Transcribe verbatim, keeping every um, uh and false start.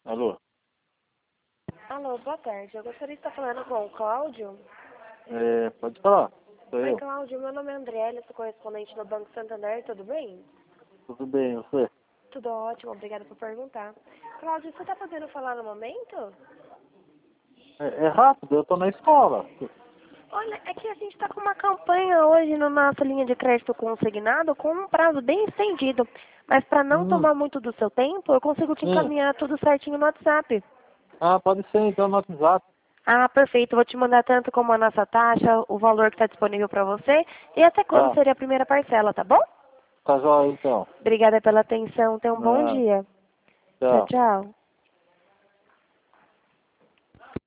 Alô? Alô, boa tarde. Eu gostaria de estar falando com o Cláudio. É, pode falar. Sou Oi, eu. Cláudio. Meu nome é Andriele, sou correspondente do Banco Santander. Tudo bem? Tudo bem, você? Tudo ótimo. Obrigada por perguntar. Cláudio, você está podendo falar no momento? É, é rápido, eu tô na escola. Olha, é que a gente está com uma campanha hoje na nossa linha de crédito consignado com um prazo bem estendido. Mas para não Hum, tomar muito do seu tempo, eu consigo te hum. encaminhar tudo certinho no WhatsApp. Ah, pode ser então no WhatsApp. Ah, perfeito. Vou te mandar tanto como a nossa taxa, o valor que está disponível para você e até quando Tá, seria a primeira parcela, tá bom? tá jóia então. Obrigada pela atenção. Tenha um bom Ah, dia. Tchau, tchau. tchau.